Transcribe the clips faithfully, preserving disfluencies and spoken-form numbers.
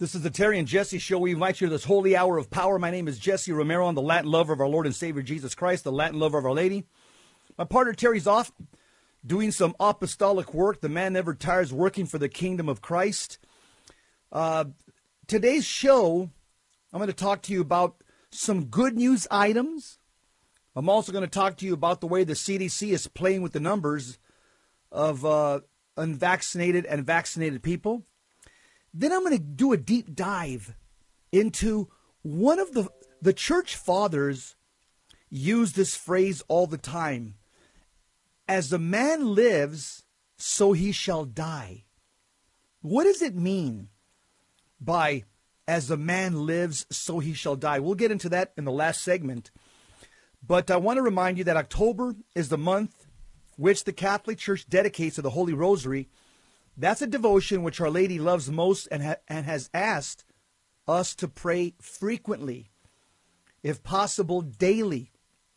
This is the Terry and Jesse Show. We invite you to this holy hour of power. My name is Jesse Romero. I'm the Latin lover of our Lord and Savior Jesus Christ, the Latin lover of Our Lady. My partner Terry's off doing some apostolic work. The man never tires working for the kingdom of Christ. Uh, today's show, I'm going to talk to you about some good news items. I'm also going to talk to you about the way the C D C is playing with the numbers of uh, unvaccinated and vaccinated people. Then I'm going to do a deep dive into one of the, the church fathers use this phrase all the time. As a man lives, so he shall die. What does it mean by as a man lives, so he shall die? We'll get into that in the last segment. But I want to remind you that October is the month which the Catholic Church dedicates to the Holy Rosary. That's a devotion which Our Lady loves most and, ha- and has asked us to pray frequently, if possible, daily.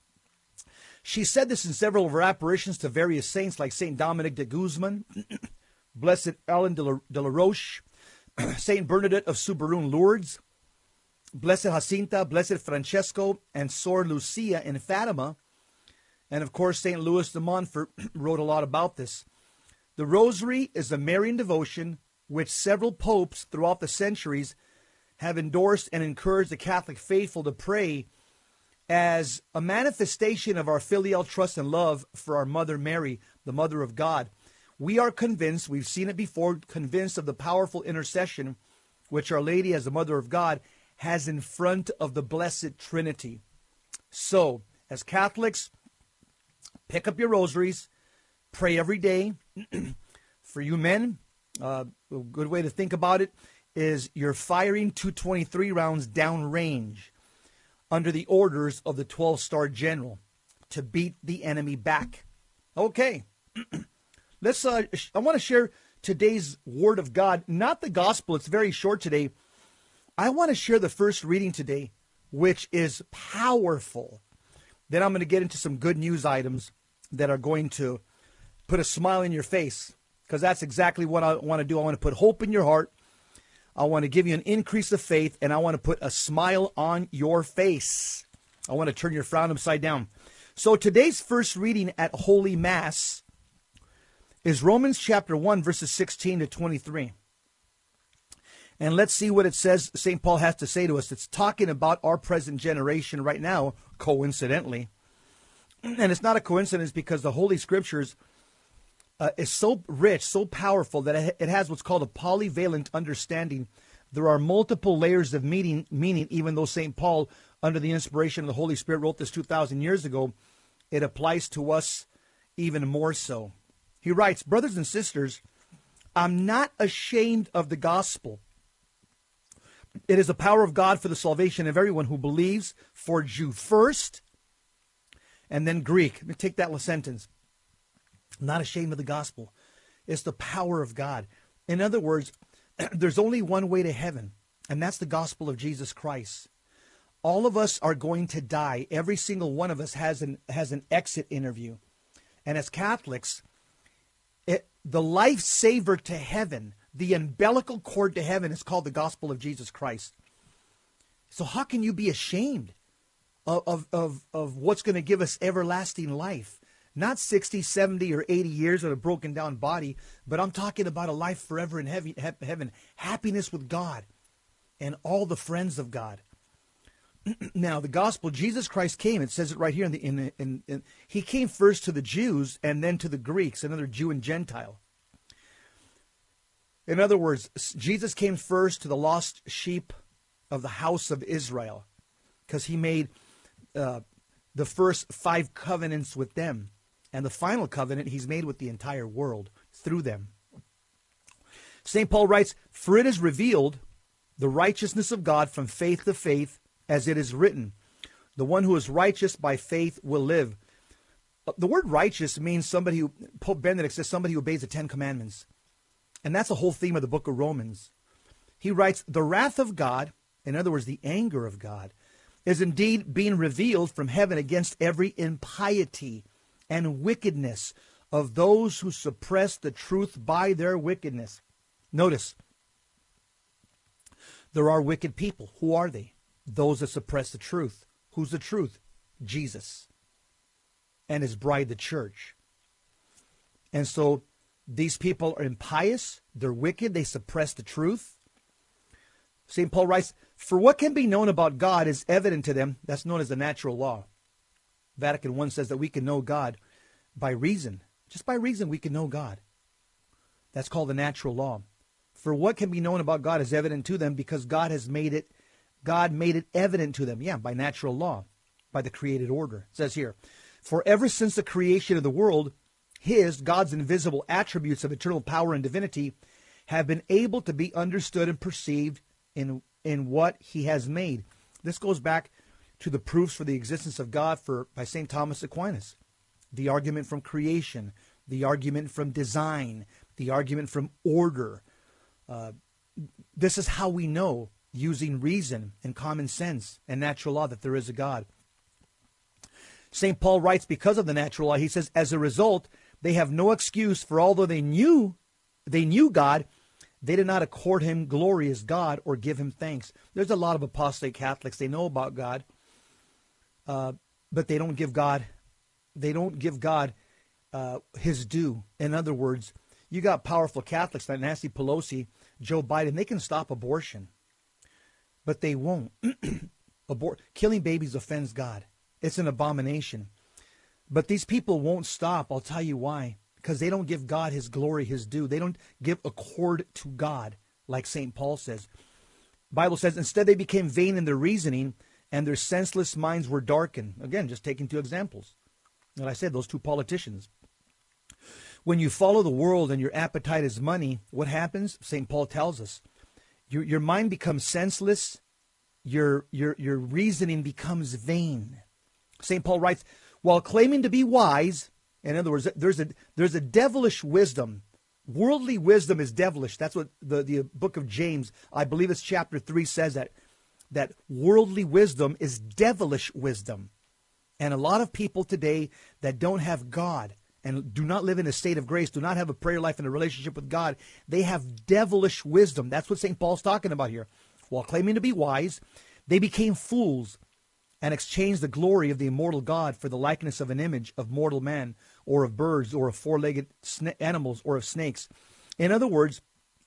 She said this in several of her apparitions to various saints like Saint Dominic de Guzman, Blessed Ellen de la, de la Roche, Saint Bernadette of Soubirous Lourdes, Blessed Jacinta, Blessed Francesco, and Sor Lucia in Fatima. And of course, Saint Louis de Montfort wrote a lot about this. The Rosary is a Marian devotion which several popes throughout the centuries have endorsed and encouraged the Catholic faithful to pray as a manifestation of our filial trust and love for our Mother Mary, the Mother of God. We are convinced, we've seen it before, convinced of the powerful intercession which Our Lady as the Mother of God has in front of the Blessed Trinity. So, as Catholics, pick up your rosaries, pray every day. For you men, uh, a good way to think about it is you're firing two twenty-three rounds downrange under the orders of the twelve-star general to beat the enemy back. Okay, let's. Uh, I want to share today's Word of God, not the Gospel. It's very short today. I want to share the first reading today, which is powerful. Then I'm going to get into some good news items that are going to put a smile in your face, because that's exactly what I want to do. I want to put hope in your heart. I want to give you an increase of faith, and I want to put a smile on your face. I want to turn your frown upside down. So today's first reading at Holy Mass is Romans chapter one, verses sixteen to twenty-three. And let's see what it says Saint Paul has to say to us. It's talking about our present generation right now, coincidentally. And it's not a coincidence because the Holy Scriptures Uh, is so rich, so powerful that it has what's called a polyvalent understanding. There are multiple layers of meaning, meaning even though Saint Paul, under the inspiration of the Holy Spirit, wrote this two thousand years ago, it applies to us even more so. He writes, brothers and sisters, I'm not ashamed of the gospel. It is the power of God for the salvation of everyone who believes, for Jew first, and then Greek. Let me take that sentence. I'm not ashamed of the gospel. It's the power of God. In other words, there's only one way to heaven, and that's the gospel of Jesus Christ. All of us are going to die. Every single one of us has an has an exit interview. And as Catholics, it, the lifesaver to heaven, the umbilical cord to heaven, is called the gospel of Jesus Christ. So how can you be ashamed of, of, of, of what's going to give us everlasting life? Not sixty, seventy, or eighty years with a broken down body, but I'm talking about a life forever in heaven, happiness with God and all the friends of God. Now, the gospel, Jesus Christ came, it says it right here, in the in, in, in he came first to the Jews and then to the Greeks, another Jew and Gentile. In other words, Jesus came first to the lost sheep of the house of Israel, because he made uh, the first five covenants with them. And the final covenant he's made with the entire world through them. Saint Paul writes, for it is revealed the righteousness of God from faith to faith, as it is written, the one who is righteous by faith will live. The word righteous means somebody who, Pope Benedict says, somebody who obeys the Ten Commandments. And that's the whole theme of the book of Romans. He writes, the wrath of God, in other words, the anger of God, is indeed being revealed from heaven against every impiety and wickedness of those who suppress the truth by their wickedness. Notice, There are wicked people. Who are they? Those that suppress the truth. Who's the truth? Jesus and his bride, the church. And so these people are impious. They're wicked. They suppress the truth. Saint Paul writes, for what can be known about God is evident to them. That's known as the natural law. Vatican One says that we can know God by reason. Just by reason we can know God. That's called the natural law. For what can be known about God is evident to them because God has made it, God made it evident to them. Yeah, by natural law, by the created order. It says here, for ever since the creation of the world, his, God's invisible attributes of eternal power and divinity have been able to be understood and perceived in, in what he has made. This goes back to the proofs for the existence of God for by Saint Thomas Aquinas. The argument from creation, the argument from design, the argument from order. Uh, this is how we know, using reason and common sense and natural law, that there is a God. Saint Paul writes, because of the natural law, he says, as a result, they have no excuse, for although they knew they knew God, they did not accord him glory as God or give him thanks. There's a lot of apostate Catholics. They know about God, uh, but they don't give God, they don't give God uh, his due. In other words, you got powerful Catholics like Nancy Pelosi, Joe Biden. They can stop abortion, but they won't. Abort killing babies offends God. It's an abomination. But these people won't stop. I'll tell you why. Because they don't give God his glory, his due. They don't give accord to God, like Saint Paul says. The Bible says, instead they became vain in their reasoning, and their senseless minds were darkened. Again, just taking two examples. And I said, those two politicians. When you follow the world and your appetite is money, what happens? Saint Paul tells us, your, your mind becomes senseless. Your, your, your reasoning becomes vain. Saint Paul writes, while claiming to be wise, in other words, there's a there's a devilish wisdom. Worldly wisdom is devilish. That's what the, the book of James, I believe it's chapter three, says that, that worldly wisdom is devilish wisdom. And a lot of people today that don't have God and do not live in a state of grace, do not have a prayer life and a relationship with God, they have devilish wisdom. That's what Saint Paul's talking about here. While claiming to be wise, they became fools and exchanged the glory of the immortal God for the likeness of an image of mortal man, or of birds, or of four-legged animals, or of snakes. In other words,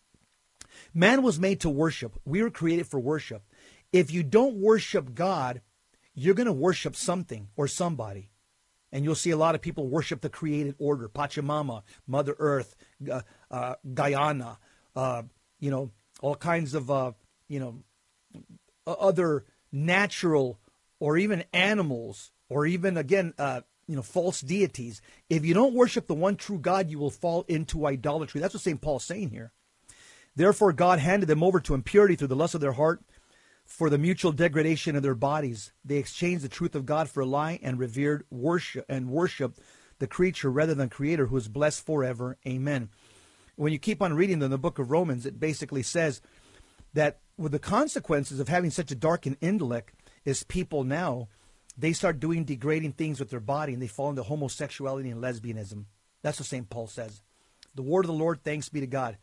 man was made to worship. We were created for worship. If you don't worship God, you're going to worship something or somebody. And you'll see a lot of people worship the created order, Pachamama, Mother Earth, uh, uh, Guyana, uh, you know, all kinds of, uh, you know, other natural or even animals, or even, again, uh, you know, false deities. If you don't worship the one true God, you will fall into idolatry. That's what Saint Paul's saying here. Therefore, God handed them over to impurity through the lust of their heart for the mutual degradation of their bodies. They exchanged the truth of God for a lie and revered worship and worshiped the creature rather than Creator, who is blessed forever. Amen. When you keep on reading in the book of Romans, it basically says that with the consequences of having such a darkened intellect is people now, they start doing degrading things with their body, and they fall into homosexuality and lesbianism. That's what Saint Paul says. The word of the Lord, thanks be to God.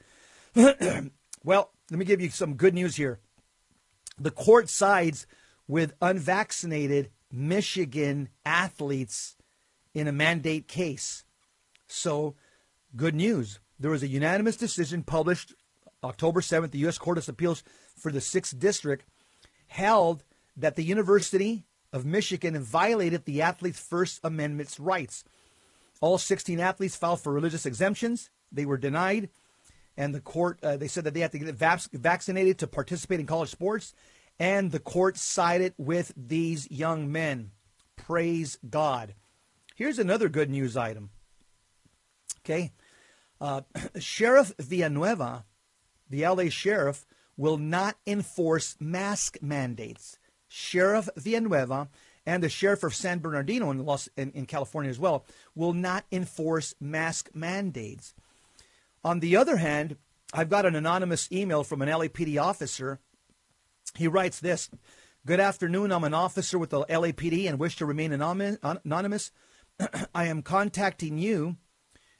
Well, let me give you some good news here. The court sides with unvaccinated Michigan athletes in a mandate case. So, good news. There was a unanimous decision published October seventh. The U S Court of Appeals for the sixth District held that the University of Michigan violated the athletes' First Amendment's rights. All sixteen athletes filed for religious exemptions. They were denied. And the court, uh, they said that they had to get vac- vaccinated to participate in college sports. And the court sided with these young men. Praise God. Here's another good news item. Okay. Uh, Sheriff Villanueva, the L A sheriff, will not enforce mask mandates. Sheriff Villanueva and the sheriff of San Bernardino in, Los, in, in California as well will not enforce mask mandates. On the other hand, I've got an anonymous email from an L A P D officer. He writes this: good afternoon, I'm an officer with the L A P D and wish to remain anonymous. I am contacting you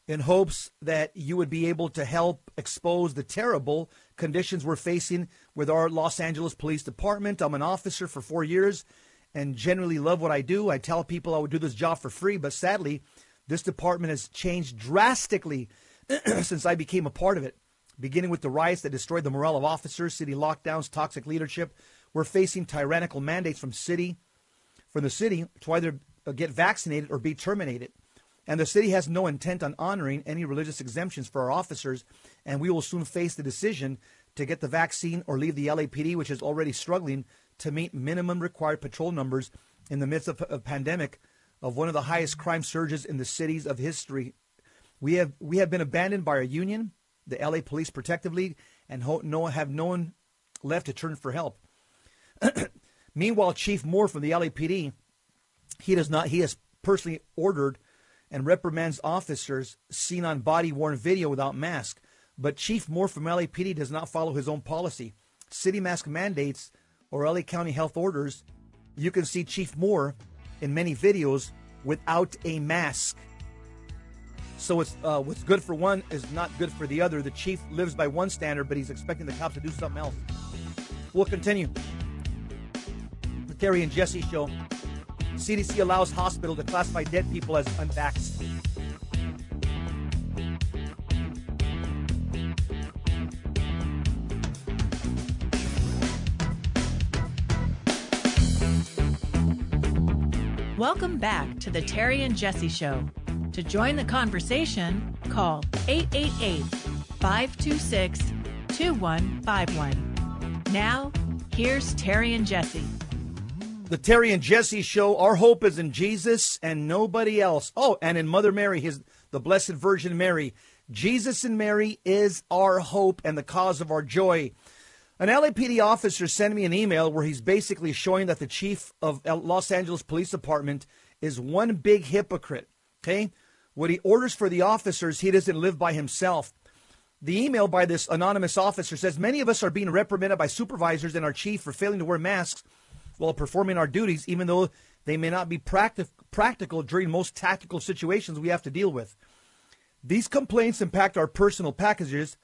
in hopes that you would be able to help expose the terrible conditions we're facing with our Los Angeles Police Department. I'm an officer for four years and generally love what I do. I tell people I would do this job for free, but sadly, this department has changed drastically since I became a part of it, beginning with the riots that destroyed the morale of officers, city lockdowns, toxic leadership. We're facing tyrannical mandates from city, from the city to either get vaccinated or be terminated. And the city has no intent on honoring any religious exemptions for our officers, and we will soon face the decision to get the vaccine or leave the L A P D, which is already struggling to meet minimum required patrol numbers in the midst of a pandemic of one of the highest crime surges in the cities of history. We have we have been abandoned by our union, the L A Police Protective League, and ho- no, have no one left to turn for help. Meanwhile, Chief Moore from the L A P D, he does not. He has personally ordered and reprimands officers seen on body-worn video without mask. But Chief Moore from L A P D does not follow his own policy. City mask mandates or L A County health orders, you can see Chief Moore in many videos without a mask. So it's uh, what's good for one is not good for the other. The chief lives by one standard, but he's expecting the cops to do something else. We'll continue. The Terry and Jesse Show. C D C allows hospital to classify dead people as unvaxxed. Welcome back to the Terry and Jesse Show. To join the conversation, call eight eight eight, five two six, two one five one. Now, here's Terry and Jesse. The Terry and Jesse Show. Our hope is in Jesus and nobody else. Oh, and in Mother Mary, his the Blessed Virgin Mary. Jesus and Mary is our hope and the cause of our joy. An L A P D officer sent me an email where he's basically showing that the chief of Los Angeles Police Department is one big hypocrite. Okay? What he orders for the officers, he doesn't live by himself. The email by this anonymous officer says, many of us are being reprimanded by supervisors and our chief for failing to wear masks while performing our duties, even though they may not be practic- practical during most tactical situations we have to deal with. These complaints impact our personal packages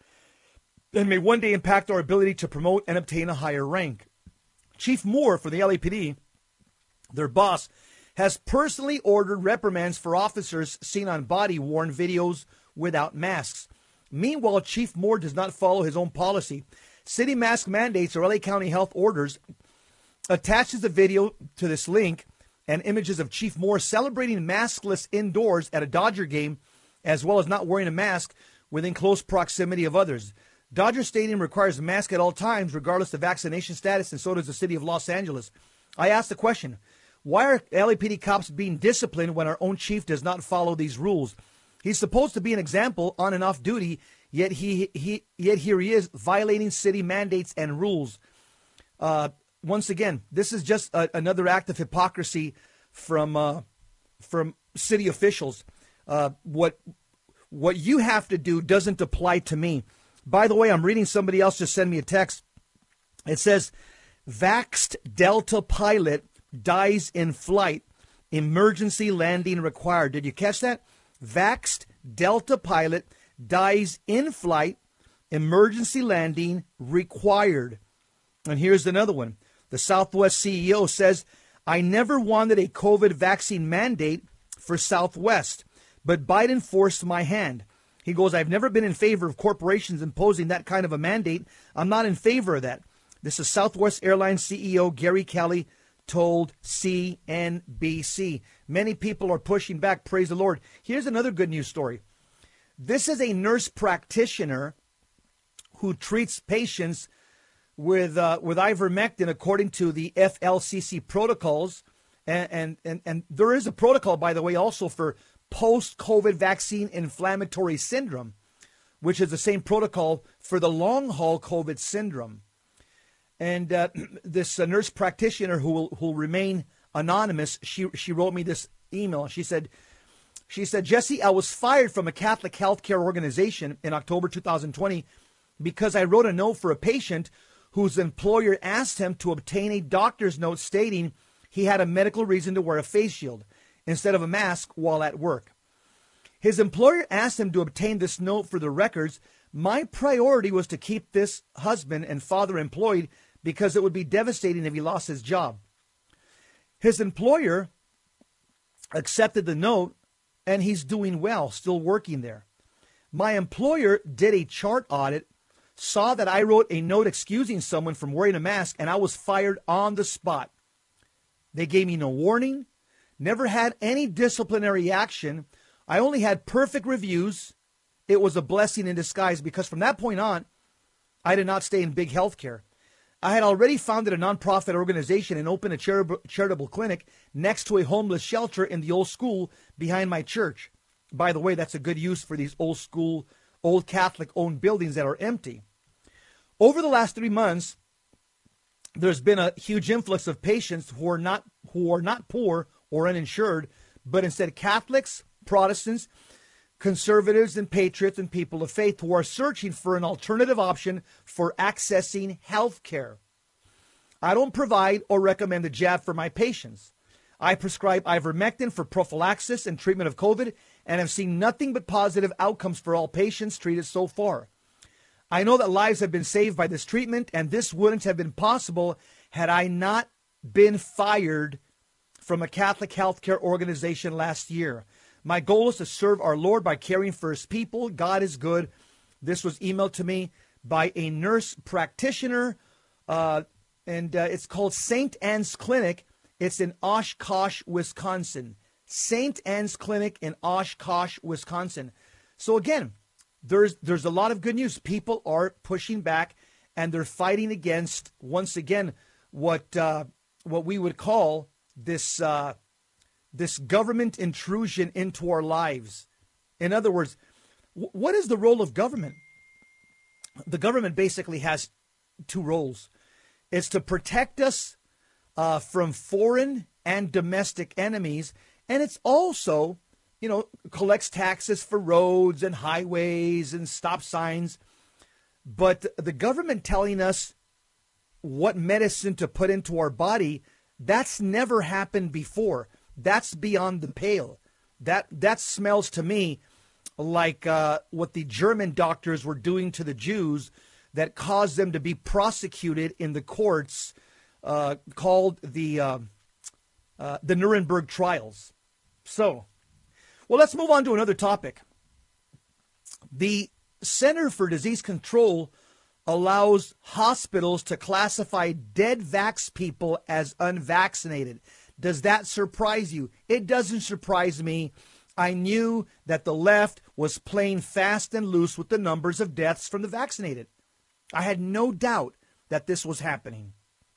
and may one day impact our ability to promote and obtain a higher rank. Chief Moore for the L A P D, their boss, has personally ordered reprimands for officers seen on body-worn videos without masks. Meanwhile, Chief Moore does not follow his own policy. City mask mandates or L A County health orders attaches a video to this link and images of Chief Moore celebrating maskless indoors at a Dodger game, as well as not wearing a mask within close proximity of others. Dodger Stadium requires a mask at all times, regardless of vaccination status, and so does the city of Los Angeles. I asked the question, why are L A P D cops being disciplined when our own chief does not follow these rules? He's supposed to be an example on and off duty, yet he, he yet here he is violating city mandates and rules. Uh, once again, this is just a, another act of hypocrisy from uh, from city officials. Uh, what what you have to do doesn't apply to me. By the way, I'm reading somebody else just send me a text. It says, vaxxed Delta pilot dies in flight. Emergency landing required. Did you catch that? Vaxxed Delta pilot dies in flight. Emergency landing required. And here's another one. The Southwest C E O says, I never wanted a COVID vaccine mandate for Southwest, but Biden forced my hand. He goes, I've never been in favor of corporations imposing that kind of a mandate. I'm not in favor of that. This is Southwest Airlines C E O Gary Kelly told C N B C. Many people are pushing back. Praise the Lord. Here's another good news story. This is a nurse practitioner who treats patients with uh, with ivermectin according to the F L C C protocols. And, and, and, and there is a protocol, by the way, also for post-COVID vaccine inflammatory syndrome, which is the same protocol for the long-haul COVID syndrome. And uh, this uh, nurse practitioner who will, who will remain anonymous, she she wrote me this email. She said, she said, Jesse, I was fired from a Catholic healthcare organization in October two thousand twenty because I wrote a note for a patient whose employer asked him to obtain a doctor's note stating he had a medical reason to wear a face shield instead of a mask while at work. His employer asked him to obtain this note for the records. My priority was to keep this husband and father employed because it would be devastating if he lost his job. His employer accepted the note, and he's doing well, still working there. My employer did a chart audit, saw that I wrote a note excusing someone from wearing a mask, and I was fired on the spot. They gave me no warning, never had any disciplinary action. I only had perfect reviews. It was a blessing in disguise because from that point on, I did not stay in big healthcare. I had already founded a nonprofit organization and opened a charitable, charitable clinic next to a homeless shelter in the old school behind my church. By the way, that's a good use for these old school, old Catholic-owned buildings that are empty. Over the last three months, there's been a huge influx of patients who are not who are not poor or uninsured, but instead Catholics, Protestants, conservatives and patriots and people of faith who are searching for an alternative option for accessing health care. I don't provide or recommend the jab for my patients. I prescribe ivermectin for prophylaxis and treatment of COVID and have seen nothing but positive outcomes for all patients treated so far. I know that lives have been saved by this treatment, and this wouldn't have been possible had I not been fired from a Catholic healthcare organization last year. My goal is to serve our Lord by caring for his people. God is good. This was emailed to me by a nurse practitioner, uh, and uh, it's called Saint Anne's Clinic. It's in Oshkosh, Wisconsin. Saint Anne's Clinic in Oshkosh, Wisconsin. So again, there's there's a lot of good news. People are pushing back, and they're fighting against, once again, what uh, what we would call this uh, this government intrusion into our lives. In other words, w- what is the role of government? The government basically has two roles. It's to protect us uh, from foreign and domestic enemies, and it's also, you know, collects taxes for roads and highways and stop signs. But the government telling us what medicine to put into our body, that's never happened before. That's beyond the pale. That that smells to me like uh, what the German doctors were doing to the Jews that caused them to be prosecuted in the courts uh, called the uh, uh, the Nuremberg trials. So, well, let's move on to another topic. The Center for Disease Control allows hospitals to classify dead vax people as unvaccinated. Does that surprise you? It doesn't surprise me. I knew that the left was playing fast and loose with the numbers of deaths from the vaccinated. I had no doubt that this was happening.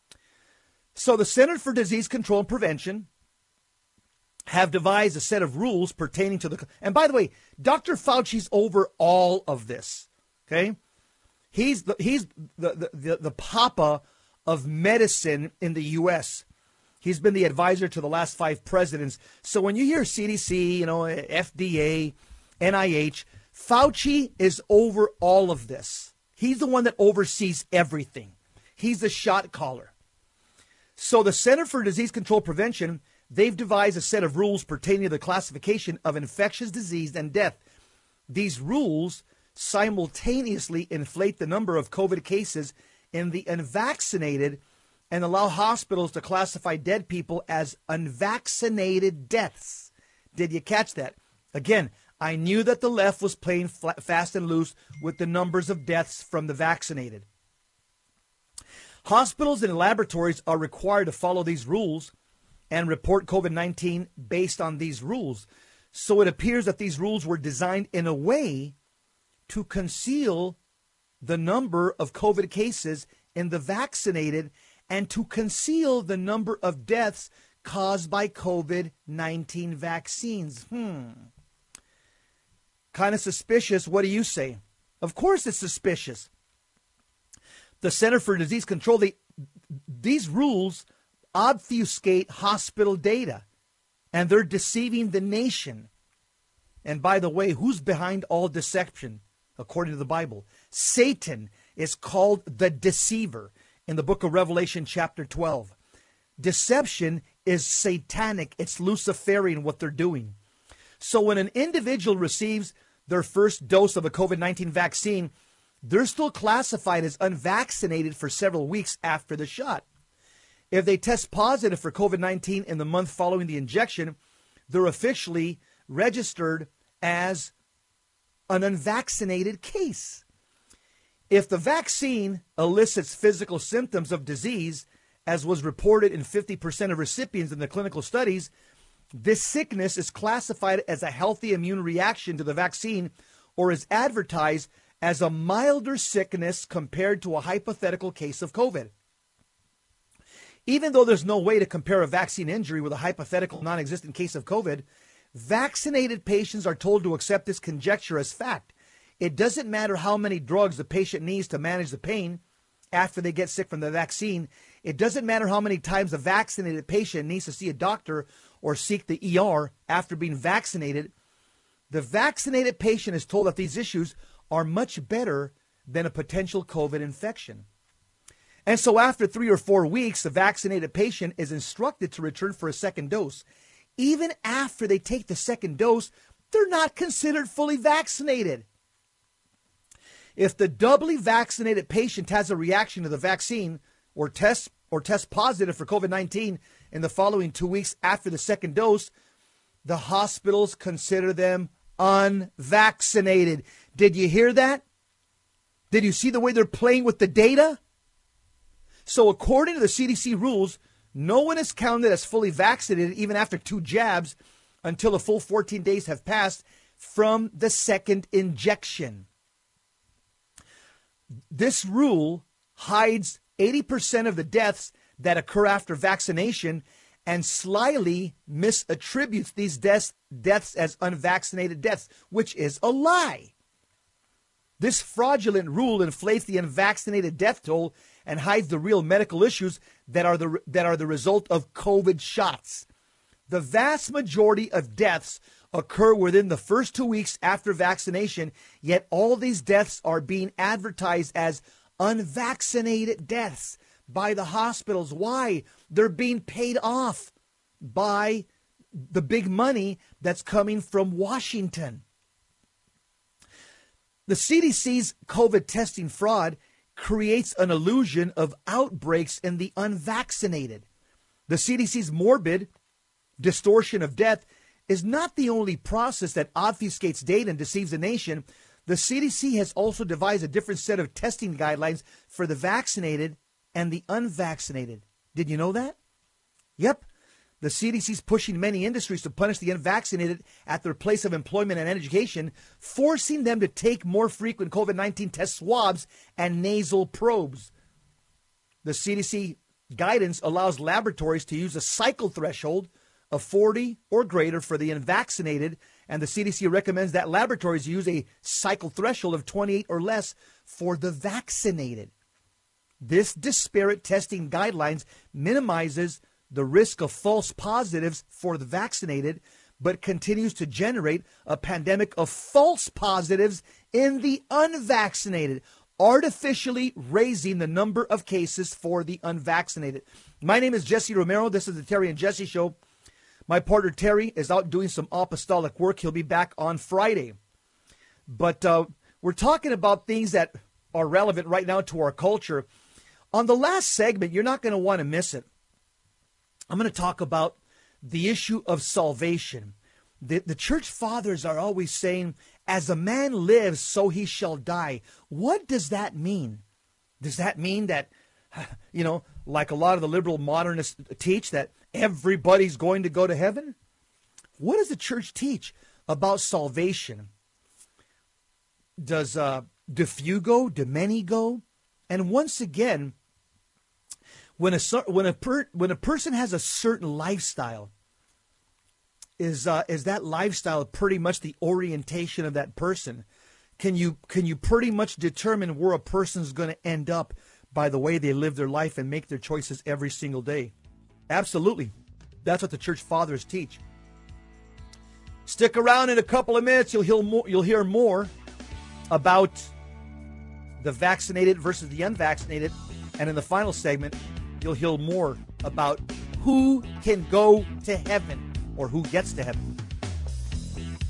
So the Center for Disease Control and Prevention have devised a set of rules pertaining to the... And by the way, Doctor Fauci's over all of this, okay? He's the, he's the, the, the, the papa of medicine in the U S He's been the advisor to the last five presidents. So when you hear C D C, you know, F D A, N I H, Fauci is over all of this. He's the one that oversees everything. He's the shot caller. So the Center for Disease Control Prevention, they've devised a set of rules pertaining to the classification of infectious disease and death. These rules simultaneously inflate the number of COVID cases in the unvaccinated and allow hospitals to classify dead people as unvaccinated deaths. Did you catch that? Again, I knew that the left was playing fast and loose with the numbers of deaths from the vaccinated. Hospitals and laboratories are required to follow these rules and report COVID nineteen based on these rules. So it appears that these rules were designed in a way to conceal the number of COVID cases in the vaccinated and to conceal the number of deaths caused by COVID nineteen vaccines. Hmm. Kind of suspicious. What do you say? Of course it's suspicious. The Center for Disease Control, they, these rules obfuscate hospital data, and they're deceiving the nation. And by the way, who's behind all deception? According to the Bible, Satan is called the deceiver in the book of Revelation chapter twelve. Deception is satanic. It's Luciferian what they're doing. So when an individual receives their first dose of a COVID nineteen vaccine, they're still classified as unvaccinated for several weeks after the shot. If they test positive for COVID nineteen in the month following the injection, they're officially registered as an unvaccinated case. If the vaccine elicits physical symptoms of disease, as was reported in fifty percent of recipients in the clinical studies, this sickness is classified as a healthy immune reaction to the vaccine or is advertised as a milder sickness compared to a hypothetical case of COVID. Even though there's no way to compare a vaccine injury with a hypothetical non-existent case of COVID, vaccinated patients are told to accept this conjecture as fact. It doesn't matter how many drugs the patient needs to manage the pain after they get sick from the vaccine. It doesn't matter how many times a vaccinated patient needs to see a doctor or seek the E R after being vaccinated. The vaccinated patient is told that these issues are much better than a potential COVID infection. And so after three or four weeks, the vaccinated patient is instructed to return for a second dose. Even after they take the second dose, they're not considered fully vaccinated. If the doubly vaccinated patient has a reaction to the vaccine or tests or test positive for COVID nineteen in the following two weeks after the second dose, the hospitals consider them unvaccinated. Did you hear that? Did you see the way they're playing with the data? So according to the C D C rules, no one is counted as fully vaccinated even after two jabs until a full fourteen days have passed from the second injection. This rule hides eighty percent of the deaths that occur after vaccination and slyly misattributes these deaths, deaths as unvaccinated deaths, which is a lie. This fraudulent rule inflates the unvaccinated death toll and hides the real medical issues that are the that are the result of COVID shots. The vast majority of deaths occur within the first two weeks after vaccination, yet all these deaths are being advertised as unvaccinated deaths by the hospitals. Why? They're being paid off by the big money that's coming from Washington. The C D C's COVID testing fraud creates an illusion of outbreaks in the unvaccinated. The C D C's morbid distortion of death is not the only process that obfuscates data and deceives the nation. The C D C has also devised a different set of testing guidelines for the vaccinated and the unvaccinated. Did you know that? Yep. The C D C's pushing many industries to punish the unvaccinated at their place of employment and education, forcing them to take more frequent COVID nineteen test swabs and nasal probes. The C D C guidance allows laboratories to use a cycle threshold of forty or greater for the unvaccinated, and the C D C recommends that laboratories use a cycle threshold of twenty-eight or less for the vaccinated. This disparate testing guidelines minimizes the risk of false positives for the vaccinated, but continues to generate a pandemic of false positives in the unvaccinated, artificially raising the number of cases for the unvaccinated. My name is Jesse Romero. This is the Terry and Jesse Show. My partner Terry is out doing some apostolic work. He'll be back on Friday. But uh, we're talking about things that are relevant right now to our culture. On the last segment, you're not going to want to miss it. I'm going to talk about the issue of salvation. The, the church fathers are always saying, as a man lives, so he shall die. What does that mean? Does that mean that, you know, like a lot of the liberal modernists teach, that everybody's going to go to heaven? What does the church teach about salvation? Does uh, do few go? Do many go? And once again, when a when a per, when a person has a certain lifestyle, is uh, is that lifestyle pretty much the orientation of that person? Can you can you pretty much determine where a person's going to end up by the way they live their life and make their choices every single day? Absolutely. That's what the church fathers teach. Stick around. In a couple of minutes. You'll hear more, you'll hear more about the vaccinated versus the unvaccinated. And in the final segment, you'll hear more about who can go to heaven or who gets to heaven.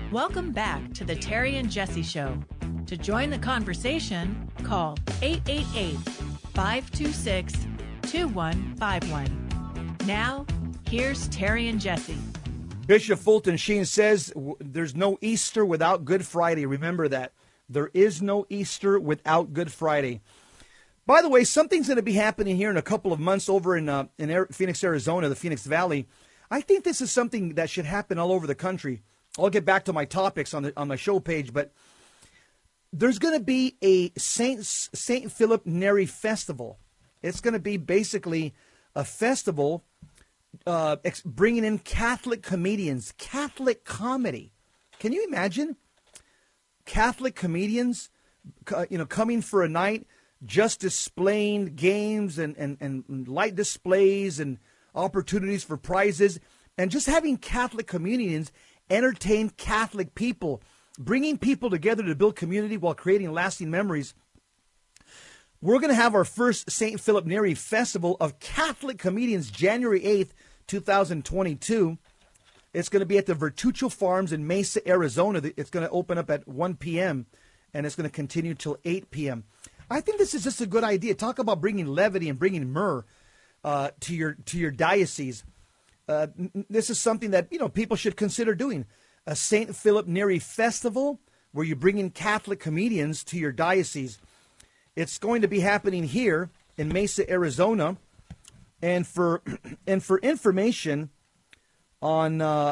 Welcome back to the Terry and Jesse Show. To join the conversation, call eight eight eight, five two six, two one five one. Now, here's Terry and Jesse. Bishop Fulton Sheen says there's no Easter without Good Friday. Remember that. There is no Easter without Good Friday. By the way, something's going to be happening here in a couple of months over in uh, in Phoenix, Arizona, the Phoenix Valley. I think this is something that should happen all over the country. I'll get back to my topics on the on my show page, but there's going to be a Saint Saint Philip Neri Festival. It's going to be basically a festival uh, ex- bringing in Catholic comedians, Catholic comedy. Can you imagine Catholic comedians, uh, you know, coming for a night, just displaying games and, and, and light displays and opportunities for prizes, and just having Catholic comedians entertain Catholic people, bringing people together to build community while creating lasting memories. We're going to have our first Saint Philip Neri Festival of Catholic Comedians January eighth, twenty twenty-two. It's going to be at the Vertucho Farms in Mesa, Arizona. It's going to open up at one p.m. and it's going to continue till eight p.m. I think this is just a good idea. Talk about bringing levity and bringing myrrh uh, to your to your diocese. Uh, this is something that, you know, people should consider doing. A Saint Philip Neri Festival where you bring in Catholic comedians to your diocese. It's going to be happening here in Mesa, Arizona. And for and for information on uh,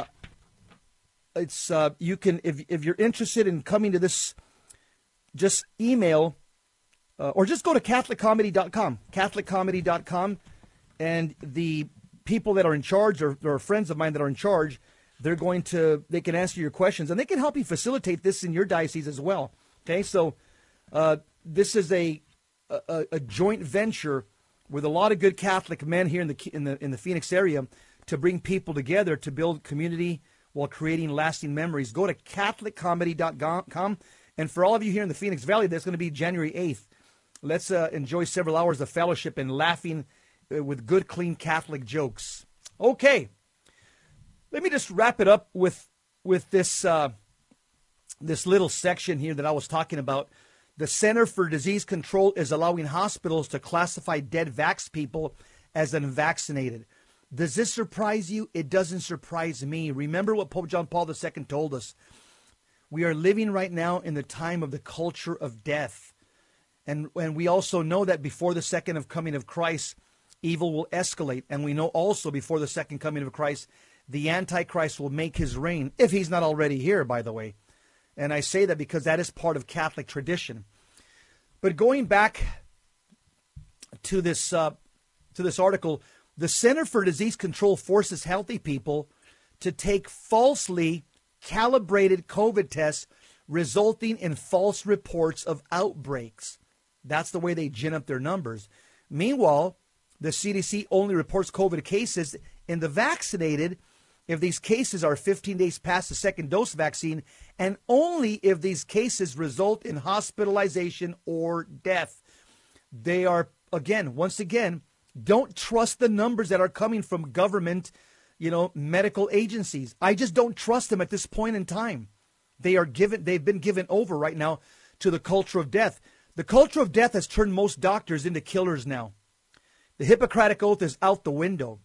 it's uh, you can if if you're interested in coming to this, just email uh, or just go to Catholic Comedy dot com, Catholic Comedy dot com, and the people that are in charge, or, or friends of mine that are in charge, they're going to, they can answer your questions, and they can help you facilitate this in your diocese as well. Okay, so uh, this is a, a a joint venture with a lot of good Catholic men here in the in the in the Phoenix area to bring people together to build community while creating lasting memories. Go to Catholic Comedy dot com, and for all of you here in the Phoenix Valley, that's going to be January eighth. Let's uh, enjoy several hours of fellowship and laughing with good, clean Catholic jokes. Okay, let me just wrap it up with with this uh, this little section here that I was talking about. The Center for Disease Control is allowing hospitals to classify dead vax people as unvaccinated. Does this surprise you? It doesn't surprise me. Remember what Pope John Paul the Second told us. We are living right now in the time of the culture of death. And, and we also know that before the second of coming of Christ, evil will escalate. And we know also before the second coming of Christ, the Antichrist will make his reign, if he's not already here, by the way. And I say that because that is part of Catholic tradition. But going back to this uh, to this article, the Center for Disease Control forces healthy people to take falsely calibrated COVID tests, resulting in false reports of outbreaks. That's the way they gin up their numbers. Meanwhile, the C D C only reports COVID cases in the vaccinated if these cases are fifteen days past the second dose vaccine, and only if these cases result in hospitalization or death. They are, again, once again, don't trust the numbers that are coming from government, you know, medical agencies. I just don't trust them at this point in time. They are given, they've been given over right now to the culture of death. The culture of death has turned most doctors into killers now. The Hippocratic Oath is out the window.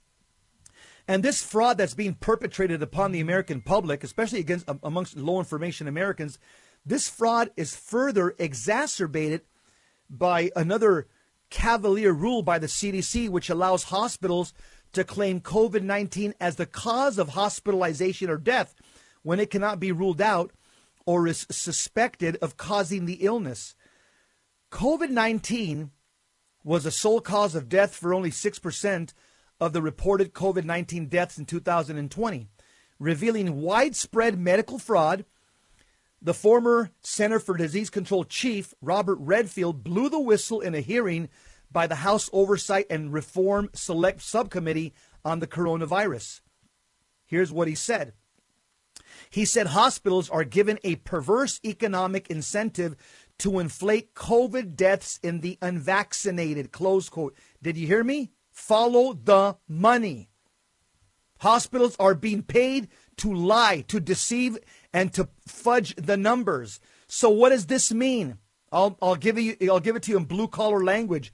And this fraud that's being perpetrated upon the American public, especially against amongst low information Americans, this fraud is further exacerbated by another cavalier rule by the C D C, which allows hospitals to claim COVID nineteen as the cause of hospitalization or death when it cannot be ruled out or is suspected of causing the illness. COVID nineteen was the sole cause of death for only six percent of the reported COVID nineteen deaths in two thousand twenty, revealing widespread medical fraud. The former Center for Disease Control chief, Robert Redfield, blew the whistle in a hearing by the House Oversight and Reform Select Subcommittee on the coronavirus. Here's what he said. He said hospitals are given a perverse economic incentive to inflate COVID deaths in the unvaccinated, close quote. Did you hear me? Follow the money. Hospitals are being paid to lie, to deceive, and to fudge the numbers. So what does this mean? I'll, I'll give you, I'll give it to you in blue collar language.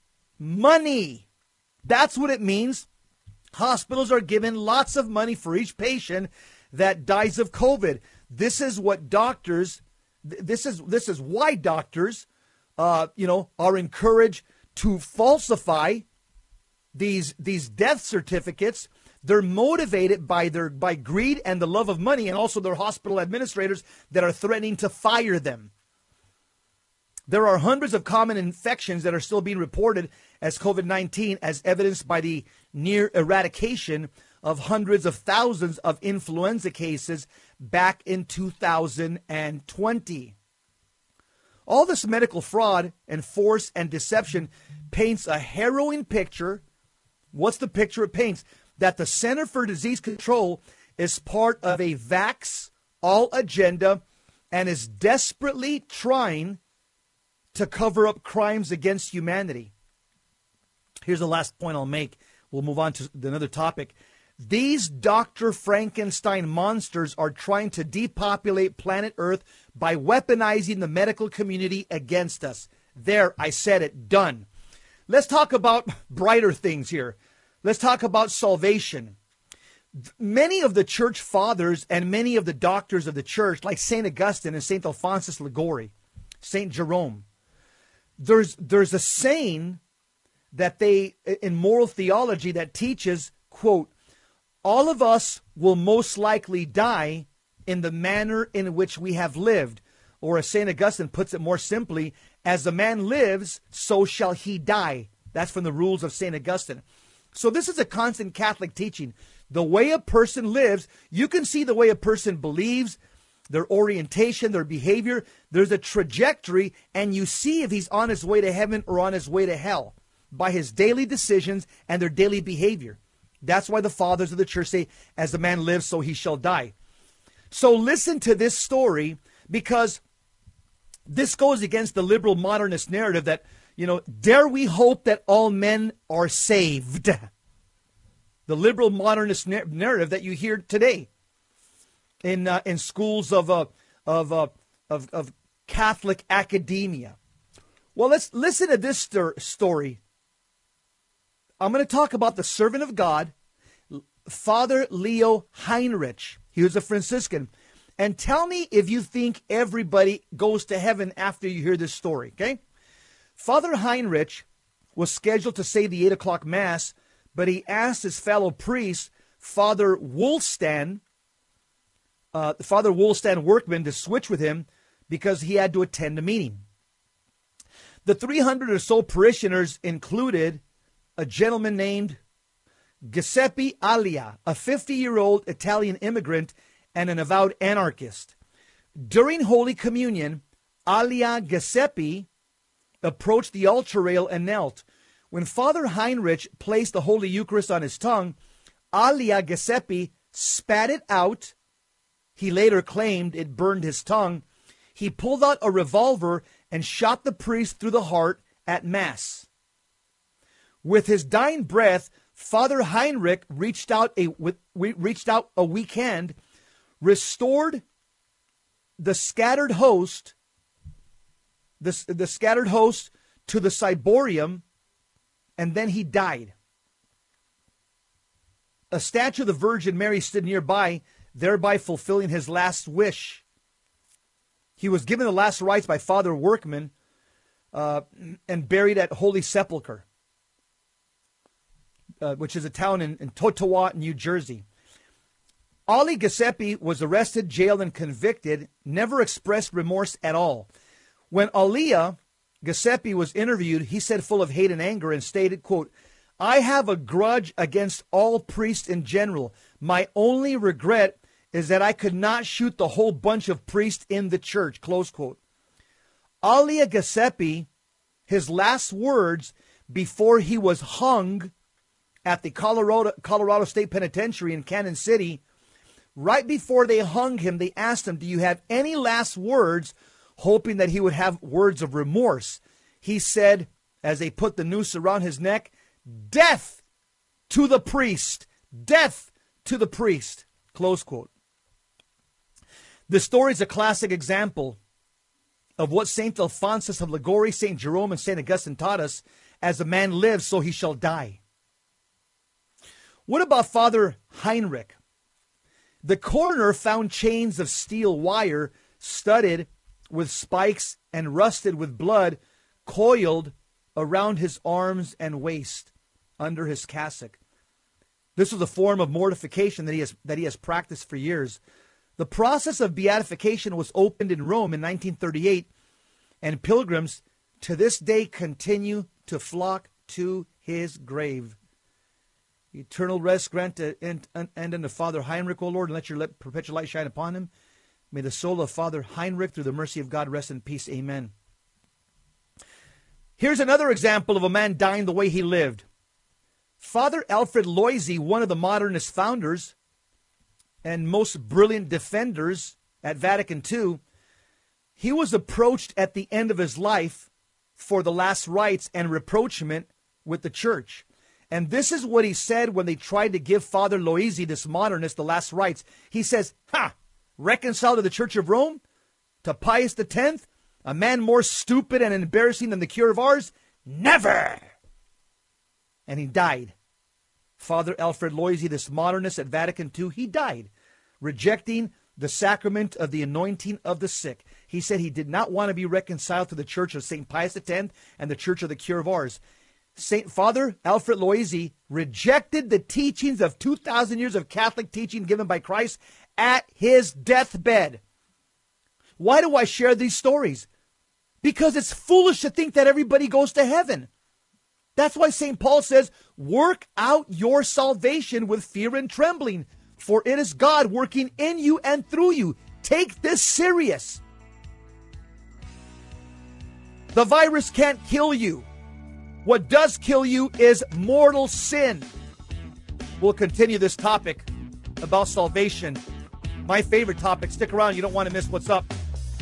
Money. That's what it means. Hospitals are given lots of money for each patient that dies of COVID. This is what doctors, this is, this is why doctors, uh, you know, are encouraged to falsify these, these death certificates. They're motivated by their by greed and the love of money, and also their hospital administrators that are threatening to fire them. There are hundreds of common infections that are still being reported as COVID nineteen, as evidenced by the near eradication of hundreds of thousands of influenza cases back in two thousand twenty. All this medical fraud and force and deception paints a harrowing picture. What's the picture it paints? That the Center for Disease Control is part of a vax all agenda and is desperately trying to cover up crimes against humanity. Here's the last point I'll make. We'll move on to another topic. These Doctor Frankenstein monsters are trying to depopulate planet Earth by weaponizing the medical community against us. There, I said it. Done. Let's talk about brighter things here. Let's talk about salvation. Many of the church fathers and many of the doctors of the church, like Saint Augustine and Saint Alphonsus Liguori, Saint Jerome, there's there's a saying that they, in moral theology, that teaches, quote, all of us will most likely die in the manner in which we have lived. Or as Saint Augustine puts it more simply, as a man lives, so shall he die. That's from the Rules of Saint Augustine. So this is a constant Catholic teaching. The way a person lives, you can see the way a person believes, their orientation, their behavior. There's a trajectory, and you see if he's on his way to heaven or on his way to hell by his daily decisions and their daily behavior. That's why the fathers of the church say, as a man lives, so he shall die. So listen to this story, because this goes against the liberal modernist narrative that, you know, dare we hope that all men are saved. The liberal modernist na- narrative that you hear today in uh, in schools of uh, of, uh, of of Catholic academia. Well, let's listen to this st- story. I'm going to talk about the servant of God, Father Leo Heinrich. He was a Franciscan. And tell me if you think everybody goes to heaven after you hear this story, okay? Father Heinrich was scheduled to say the eight o'clock Mass, but he asked his fellow priest, Father Woolstan, uh, Father Woolstan Workman, to switch with him because he had to attend a meeting. The three hundred or so parishioners included a gentleman named Giuseppe Alia, a fifty-year-old Italian immigrant and an avowed anarchist. During Holy Communion, Alia Giuseppe approached the altar rail and knelt. When Father Heinrich placed the Holy Eucharist on his tongue, Alia Giuseppe spat it out. He later claimed it burned his tongue. He pulled out a revolver and shot the priest through the heart at Mass. With his dying breath, Father Heinrich reached out a reached out a weak hand, restored the scattered host, the, the scattered host to the ciborium, and then he died. A statue of the Virgin Mary stood nearby, thereby fulfilling his last wish. He was given the last rites by Father Workman uh, and buried at Holy Sepulchre, uh, which is a town in, in Totowa, New Jersey. Ali Giuseppe was arrested, jailed, and convicted, never expressed remorse at all. When Alia Giuseppe was interviewed, he said, full of hate and anger, and stated, quote, I have a grudge against all priests in general. My only regret is that I could not shoot the whole bunch of priests in the church, close quote. Alia Giuseppe, his last words before he was hung at the Colorado, Colorado State Penitentiary in Kansas City, right before they hung him, they asked him, do you have any last words, hoping that he would have words of remorse. He said, as they put the noose around his neck, death to the priest, death to the priest, Close quote. The story is a classic example of what Saint Alphonsus of Liguori, Saint Jerome, and Saint Augustine taught us: as a man lives, so he shall die. What about Father Heinrich? The coroner found chains of steel wire studded with spikes and rusted with blood coiled around his arms and waist under his cassock. This was a form of mortification that he has that he has practiced for years. The process of beatification was opened in Rome in nineteen thirty-eight, and pilgrims to this day continue to flock to his grave. Eternal rest grant to end, end unto Father Heinrich, O Lord, and let your perpetual light shine upon him. May the soul of Father Heinrich, through the mercy of God, rest in peace. Amen. Here's another example of a man dying the way he lived. Father Alfred Loisy, one of the modernist founders and most brilliant defenders at Vatican Two, he was approached at the end of his life for the last rites and rapprochement with the church. And this is what he said when they tried to give Father Loisy, this modernist, the last rites. He says, ha, reconciled to the Church of Rome, to Pius the Tenth, a man more stupid and embarrassing than the cure of ours? Never! And he died. Father Alfred Loisy, this modernist at Vatican Two, he died, rejecting the sacrament of the anointing of the sick. He said he did not want to be reconciled to the Church of Saint Pius the Tenth and the Church of the Cure of Ars. Saint Father Alfred Loisy rejected the teachings of two thousand years of Catholic teaching given by Christ at his deathbed. Why do I share these stories? Because it's foolish to think that everybody goes to heaven. That's why Saint Paul says, work out your salvation with fear and trembling, for it is God working in you and through you. Take this serious. The virus can't kill you. What does kill you is mortal sin. We'll continue this topic about salvation. My favorite topic. Stick around. You don't want to miss what's up.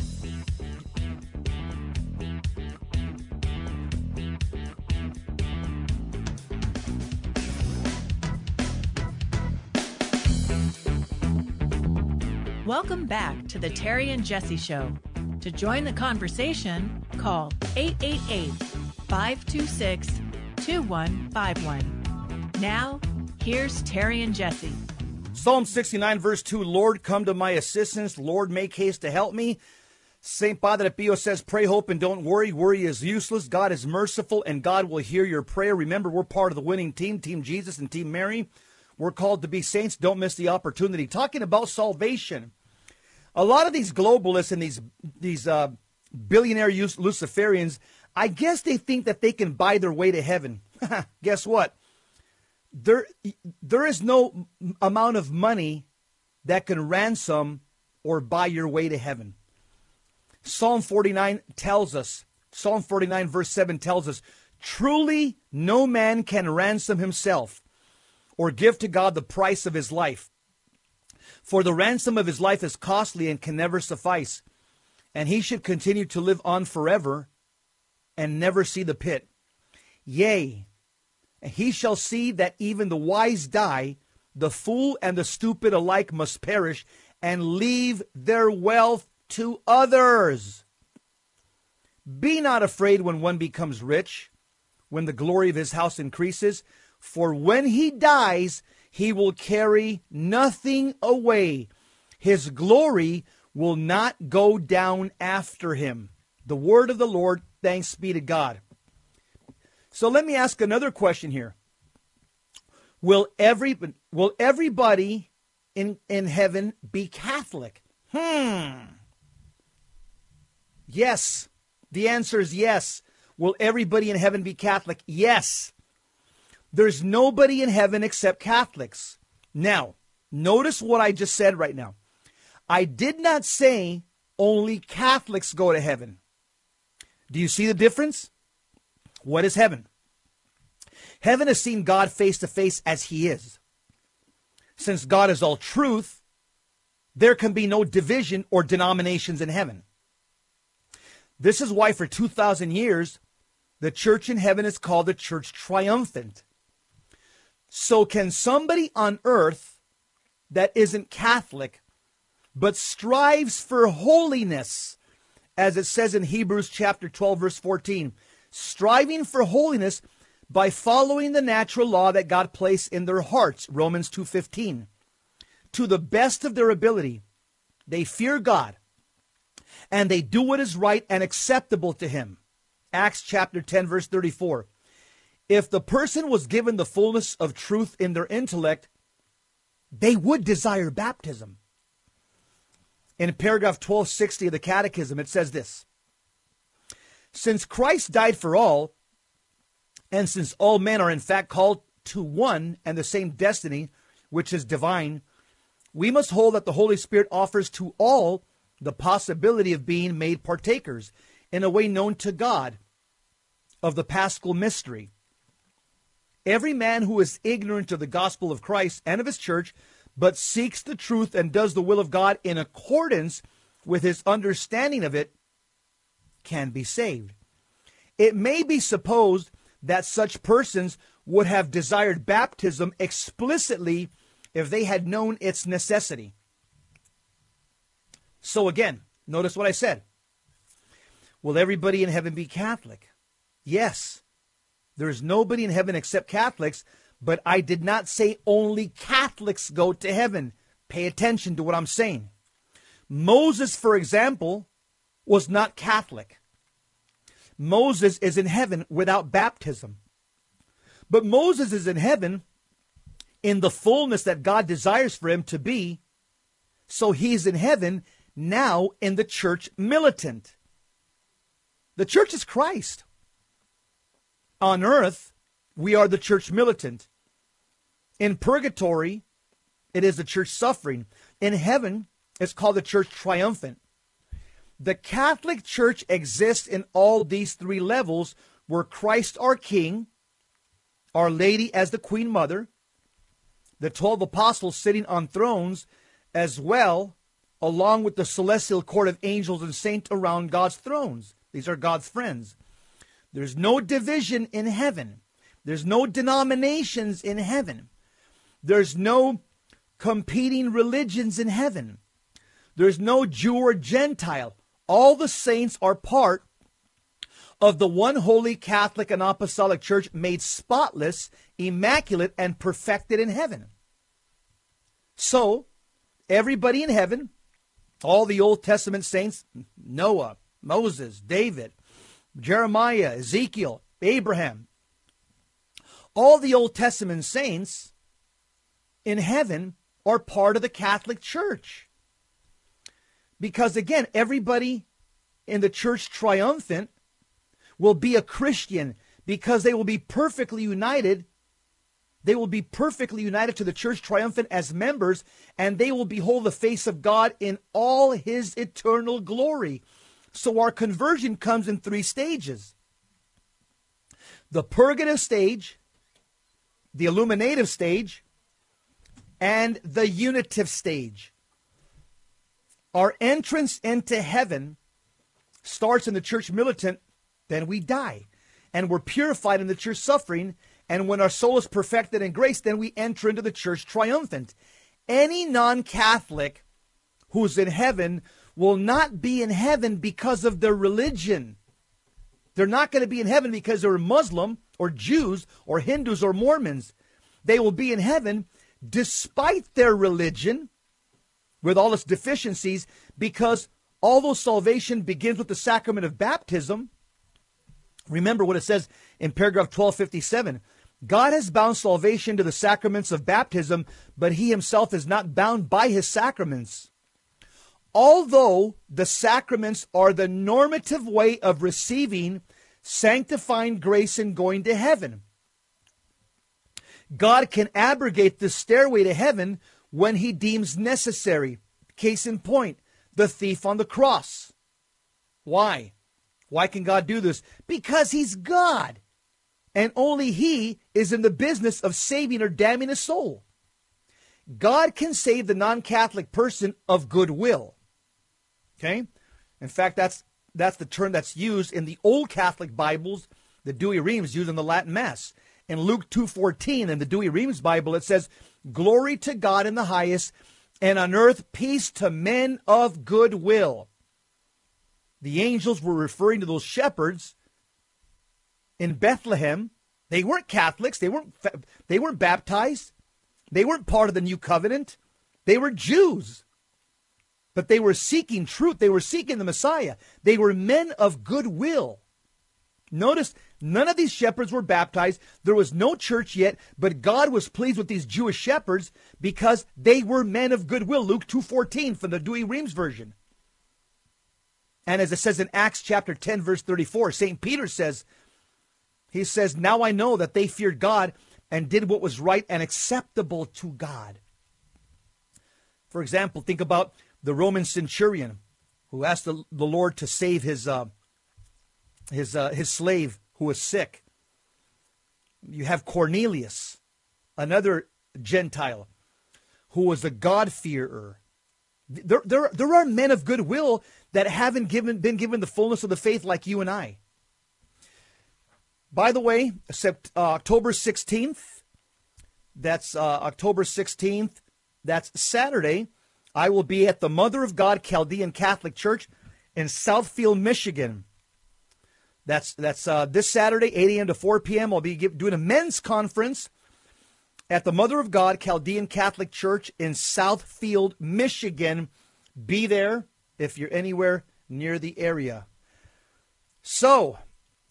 Welcome back to the Terry and Jesse Show. To join the conversation, call eight eight eight, five two six, two one five one. Now, here's Terry and Jesse. Psalm sixty-nine, verse two, Lord, come to my assistance. Lord, make haste to help me. Saint Padre Pio says, pray, hope, and don't worry. Worry is useless. God is merciful, and God will hear your prayer. Remember, we're part of the winning team, Team Jesus and Team Mary. We're called to be saints. Don't miss the opportunity. Talking about salvation. A lot of these globalists and these these uh, billionaire Luciferians, I guess they think that they can buy their way to heaven. Guess what? There, there is no amount of money that can ransom or buy your way to heaven. Psalm forty-nine tells us, Psalm forty-nine verse seven tells us, truly no man can ransom himself or give to God the price of his life. For the ransom of his life is costly and can never suffice, and he should continue to live on forever and never see the pit. Yea, he shall see that even the wise die, the fool and the stupid alike must perish, and leave their wealth to others. Be not afraid when one becomes rich, when the glory of his house increases, for when he dies, he will carry nothing away. His glory will not go down after him. The word of the Lord, thanks be to God. So let me ask another question here. Will every will everybody in, in heaven be Catholic? Hmm. Yes. The answer is yes. Will everybody in heaven be Catholic? Yes. There's nobody in heaven except Catholics. Now, notice what I just said right now. I did not say only Catholics go to heaven. Do you see the difference? What is heaven? Heaven has seen God face to face as he is. Since God is all truth, there can be no division or denominations in heaven. This is why for two thousand years, the church in heaven is called the church triumphant. So can somebody on earth that isn't Catholic, but strives for holiness, as it says in Hebrews chapter twelve, verse fourteen, striving for holiness by following the natural law that God placed in their hearts, Romans two fifteen. To the best of their ability, they fear God, and they do what is right and acceptable to him. Acts chapter ten, verse thirty-four. If the person was given the fullness of truth in their intellect, they would desire baptism. In paragraph twelve sixty of the Catechism, it says this: since Christ died for all, and since all men are in fact called to one and the same destiny, which is divine, we must hold that the Holy Spirit offers to all the possibility of being made partakers in a way known to God of the Paschal mystery. Every man who is ignorant of the gospel of Christ and of his church, but seeks the truth and does the will of God in accordance with his understanding of it, can be saved. It may be supposed that such persons would have desired baptism explicitly if they had known its necessity. So again, notice what I said. Will everybody in heaven be Catholic? Yes. There's nobody in heaven except Catholics, but I did not say only Catholics go to heaven. Pay attention to what I'm saying. Moses, for example, was not Catholic. Moses is in heaven without baptism. But Moses is in heaven in the fullness that God desires for him to be. So he's in heaven now in the church militant. The church is Christ. On earth, we are the church militant. In purgatory, it is the church suffering. In heaven, it's called the church triumphant. The Catholic Church exists in all these three levels, where Christ our King, Our Lady as the Queen Mother, the twelve apostles sitting on thrones, as well, along with the celestial court of angels and saints around God's thrones. These are God's friends. There's no division in heaven. There's no denominations in heaven. There's no competing religions in heaven. There's no Jew or Gentile. All the saints are part of the one holy Catholic and Apostolic Church, made spotless, immaculate, and perfected in heaven. So, everybody in heaven, all the Old Testament saints, Noah, Moses, David, Jeremiah, Ezekiel, Abraham, all the Old Testament saints in heaven are part of the Catholic Church. Because again, everybody in the church triumphant will be a Christian, because they will be perfectly united. They will be perfectly united to the church triumphant as members, and they will behold the face of God in all his eternal glory. So our conversion comes in three stages: the purgative stage, the illuminative stage, and the unitive stage. Our entrance into heaven starts in the church militant, then we die. And we're purified in the church suffering. And when our soul is perfected in grace, then we enter into the church triumphant. Any non-Catholic who's in heaven will not be in heaven because of their religion. They're not going to be in heaven because they're Muslim or Jews or Hindus or Mormons. They will be in heaven despite their religion, with all its deficiencies, because although salvation begins with the sacrament of baptism, remember what it says in paragraph twelve fifty-seven. God has bound salvation to the sacraments of baptism, but he himself is not bound by his sacraments. Although the sacraments are the normative way of receiving sanctifying grace and going to heaven, God can abrogate the stairway to heaven when he deems necessary. Case in point, the thief on the cross. Why? Why can God do this? Because he's God. And only he is in the business of saving or damning a soul. God can save the non-Catholic person of goodwill. Okay? In fact, that's that's the term that's used in the Old Catholic Bibles that Douay-Rheims used in the Latin Mass. In Luke two fourteen, in the Douay-Rheims Bible, it says, "Glory to God in the highest, and on earth peace to men of good will." The angels were referring to those shepherds in Bethlehem. They weren't Catholics. They weren't, they weren't baptized. They weren't part of the new covenant. They were Jews. But they were seeking truth. They were seeking the Messiah. They were men of good will. Notice, none of these shepherds were baptized. There was no church yet, but God was pleased with these Jewish shepherds because they were men of good will. Luke two fourteen from the Douay-Rheims version. And as it says in Acts chapter ten, verse thirty-four, Saint Peter says, he says, "Now I know that they feared God and did what was right and acceptable to God." For example, think about the Roman centurion who asked the, the Lord to save his uh, his uh, his slave who was sick. You have Cornelius, another Gentile, who was a God-fearer. There, there, there are men of goodwill that haven't given, been given the fullness of the faith like you and I. By the way, sept, uh, October sixteenth, that's uh, October sixteenth, that's Saturday, I will be at the Mother of God Chaldean Catholic Church in Southfield, Michigan. That's that's uh, this Saturday, eight a.m. to four p.m. I'll be give, doing a men's conference at the Mother of God Chaldean Catholic Church in Southfield, Michigan. Be there if you're anywhere near the area. So,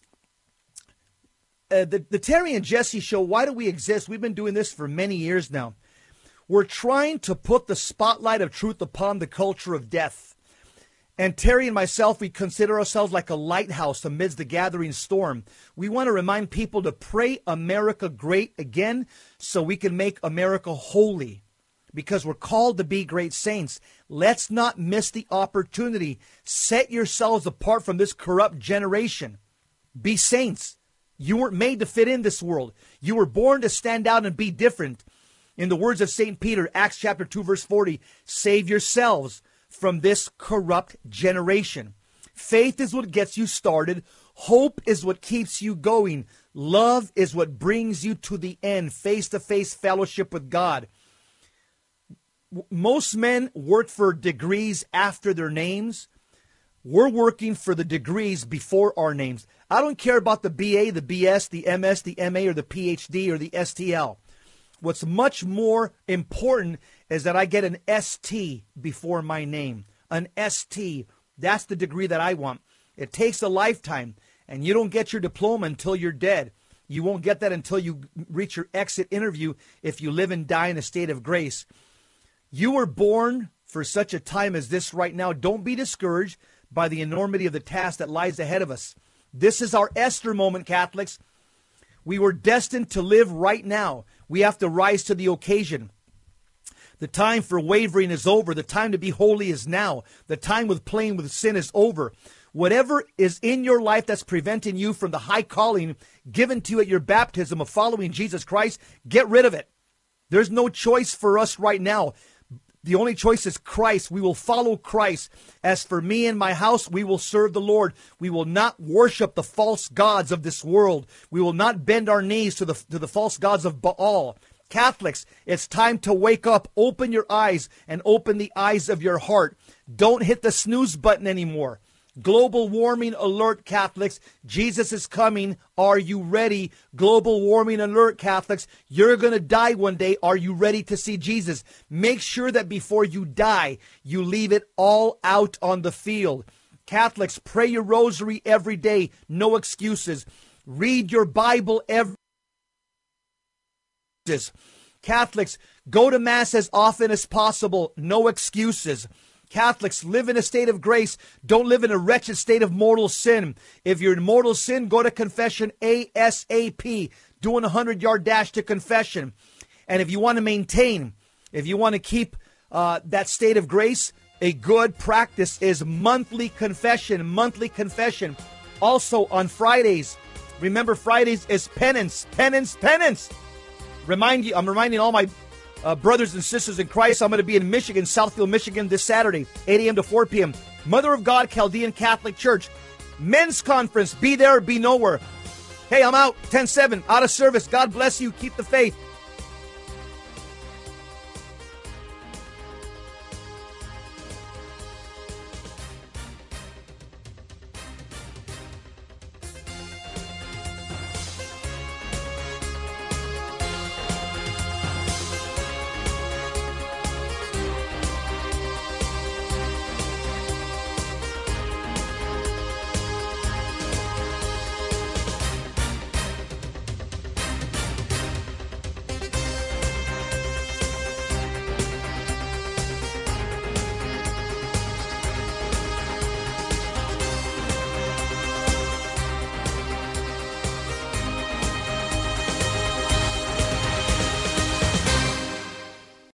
uh, the, the Terry and Jesse Show, why do we exist? We've been doing this for many years now. We're trying to put the spotlight of truth upon the culture of death. And Terry and myself, we consider ourselves like a lighthouse amidst the gathering storm. We want to remind people to pray America great again so we can make America holy, because we're called to be great saints. Let's not miss the opportunity. Set yourselves apart from this corrupt generation. Be saints. You weren't made to fit in this world. You were born to stand out and be different. In the words of Saint Peter, Acts chapter two, verse forty, save yourselves from this corrupt generation. Faith is what gets you started. Hope is what keeps you going. Love is what brings you to the end, face-to-face fellowship with God. Most men work for degrees after their names. We're working for the degrees before our names. I don't care about the B A, the B S, the M S, the M A, or the P H D, or the S T L. What's much more important is that I get an S T before my name. An S T. That's the degree that I want. It takes a lifetime, and you don't get your diploma until you're dead. You won't get that until you reach your exit interview if you live and die in a state of grace. You were born for such a time as this right now. Don't be discouraged by the enormity of the task that lies ahead of us. This is our Esther moment, Catholics. We were destined to live right now. We have to rise to the occasion. The time for wavering is over. The time to be holy is now. The time with playing with sin is over. Whatever is in your life that's preventing you from the high calling given to you at your baptism of following Jesus Christ, get rid of it. There's no choice for us right now. The only choice is Christ. We will follow Christ. As for me and my house, we will serve the Lord. We will not worship the false gods of this world. We will not bend our knees to the, to the false gods of Baal. Catholics, it's time to wake up. Open your eyes and open the eyes of your heart. Don't hit the snooze button anymore. Global warming alert, Catholics. Jesus is coming. Are you ready? Global warming alert, Catholics. You're going to die one day. Are you ready to see Jesus? Make sure that before you die, you leave it all out on the field. Catholics, pray your rosary every day. No excuses. Read your Bible every day. Catholics, go to Mass as often as possible. No excuses. Catholics, live in a state of grace. Don't live in a wretched state of mortal sin. If you're in mortal sin, go to confession ASAP. Do a hundred-yard dash to confession. And if you want to maintain, if you want to keep uh, that state of grace, a good practice is monthly confession, monthly confession. Also on Fridays, remember Fridays is penance, penance, penance. Remind you, I'm reminding all my Uh, brothers and sisters in Christ, I'm going to be in Michigan, Southfield, Michigan this Saturday, eight a.m. to four p.m. Mother of God Chaldean Catholic Church. Men's conference. Be there or be nowhere. Hey, I'm out. ten seven, out of service. God bless you. Keep the faith.